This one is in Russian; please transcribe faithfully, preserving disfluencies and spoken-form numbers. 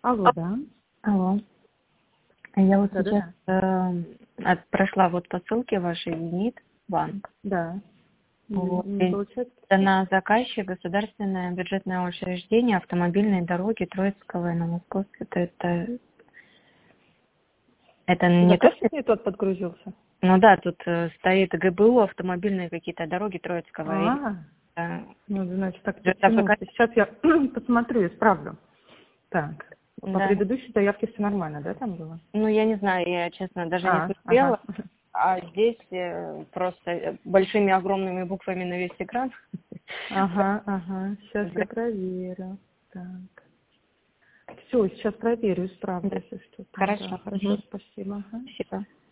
Алло, да? Алло. Я вот Да, да, сейчас да. э, от- прошла вот по ссылке вашей МИД банк. Да. Не, Вот. не И получается? на заказчик государственное бюджетное учреждение автомобильной дороги Троицкого на Московской. Это, это, это не то, что... Заказчик не тот подгрузился? Ну да, тут э, стоит ГБУ, автомобильные какие-то дороги Троицкого. И, А, э, ну, значит, так ЖКПК. подтянулся. Сейчас я посмотрю, исправлю. Так, по Да. предыдущей заявке все нормально, да, там было? Ну, я не знаю, я, честно, даже не А, ага. смотрела. А здесь э, просто э, большими огромными буквами на весь экран. Ага, ага. Сейчас я проверю. Так. Все, сейчас проверю, исправлю, Да. если что-то. Да, Хорошо. хорошо, Мгм. спасибо. Ага. Спасибо.